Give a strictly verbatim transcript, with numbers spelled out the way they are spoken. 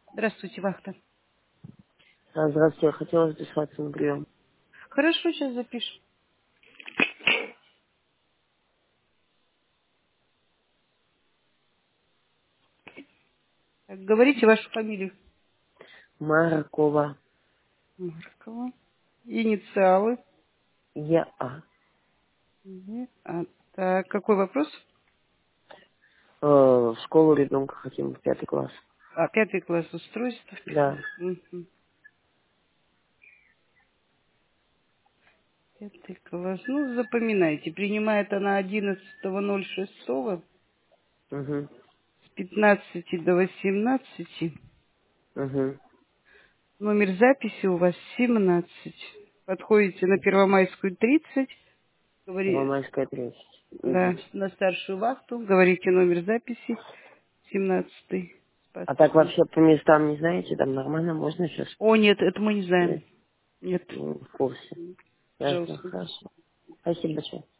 Здравствуйте, вахта. А, Здравствуйте, я хотела записаться на прием. Хорошо, сейчас запишем. Так, говорите вашу фамилию. Маркова. Маркова. Инициалы. Я А. Мгм. А, так, какой вопрос? Э, в школу ребенка хотим в пятый класс. А, пятый класс устройства. Да. Мгм. Пятый класс. Ну, запоминайте. Принимает она одиннадцатого ноль шестого Угу. с пятнадцати до восемнадцати. Угу. Номер записи у вас семнадцать. Подходите на Первомайскую тридцать. Говори, Первомайская тридцать. да, Угу. на старшую вахту. Говорите номер записи. Семнадцатый. А так Спасибо. вообще по местам не знаете, там нормально можно сейчас? О, нет, это мы не знаем. Нет, Нет. ну, в курсе. Ясно, Пожалуйста. хорошо. Спасибо большое.